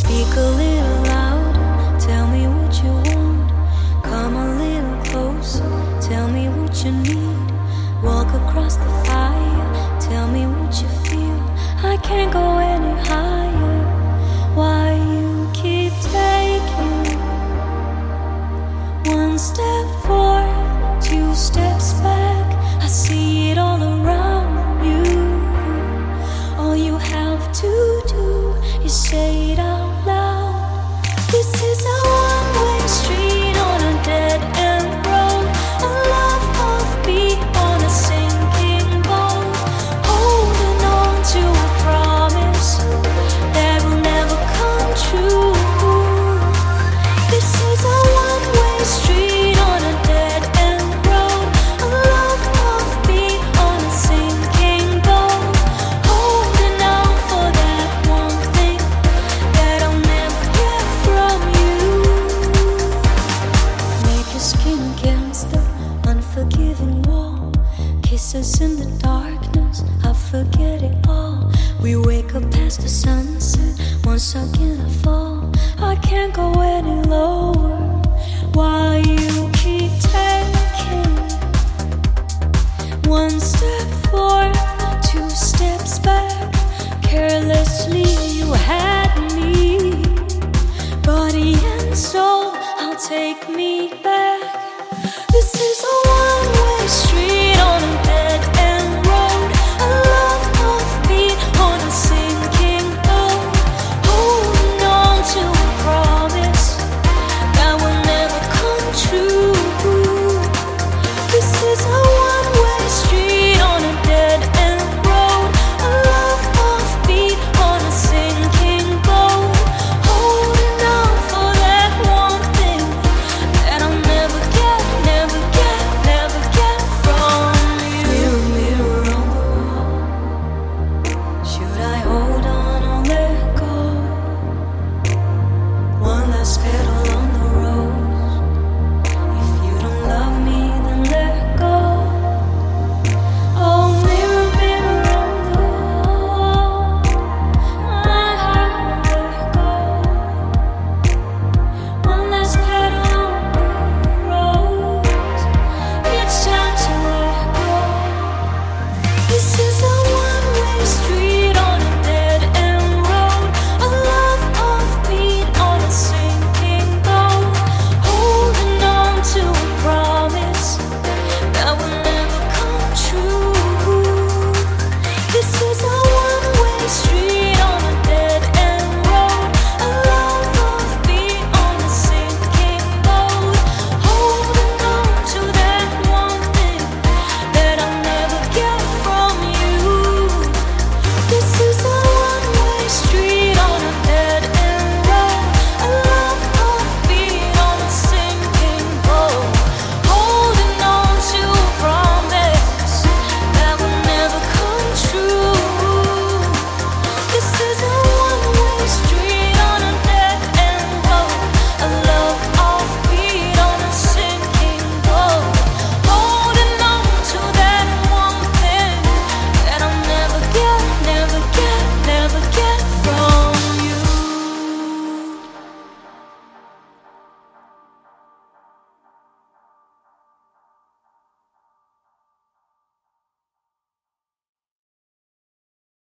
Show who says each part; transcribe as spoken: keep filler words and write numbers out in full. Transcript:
Speaker 1: Speak a little louder, tell me what you want. Come a little closer, tell me what you need. Walk across the fire, tell me what you feel. I can't go any higher. Why you keep taking one step forward, two steps back? I see it all around you. All you have to do is say it out loud. This is a one-way street on a dead-end road. A love offbeat on a sinking boat. Holding on to a promise that will never come true. This is a one-way street on a dead-end road. A love offbeat on a sinking boat. Holding out for that one thing that I'll never get from you. Make your skin against the unforgiving wall. Kisses in the darkness, I forget it all. We wake up past the sunset, once again I fall. I can't go any lower. Why you keep taking one step forward, two steps back? Carelessly you had me, body and soul. I'll take me